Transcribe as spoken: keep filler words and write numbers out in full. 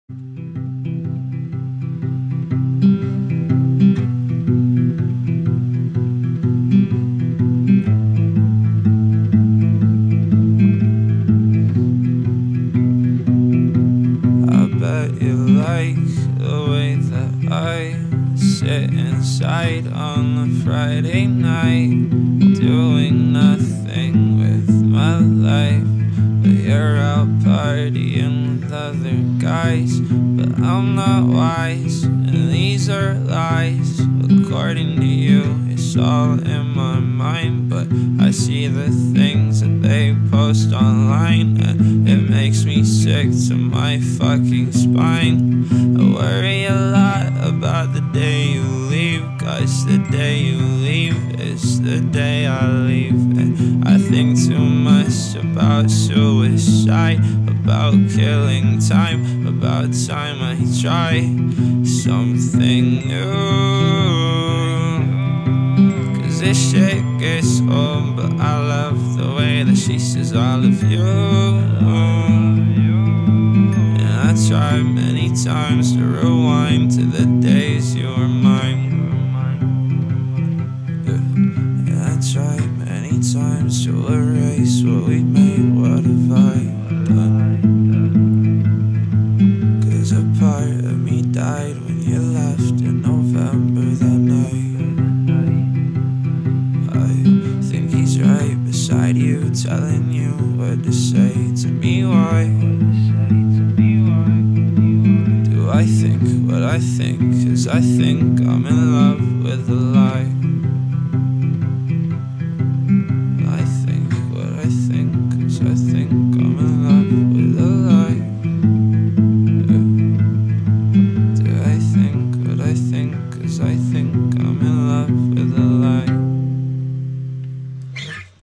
Bet you like the way that I sit inside on a Friday night, doing nothing with my life. But you're out partying with other guys, but I'm not wise, and these are lies. According to you, it's all in my mind, but I see the things that they post online, and it makes me sick to my fucking spine. I worry a lot about the day you leave, cause the day you leave is the day I leave. And I think too much about suicide, about killing time, about time I try something new. Cause this shit gets old, but I love the way that she says all of you. And I tried many times to rewind to the days you were mine. And I tried many times to erase what we made. What have I done? Cause a part of me died when you left in November that night. I think he's right beside you, telling you what to say to me. Why do I think what I think? Cause I think I'm in love with a lie. I think what I think, cause I think I'm in love with a lie. Do I think what I think? Cause I think